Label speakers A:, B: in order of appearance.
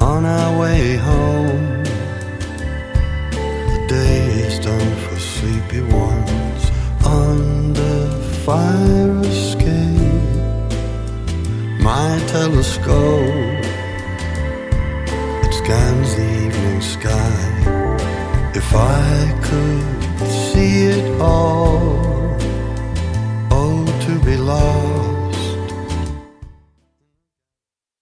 A: on our way home. The day is done for sleepy ones under fire escape. My telescope, it scans the evening sky. If I could see it all,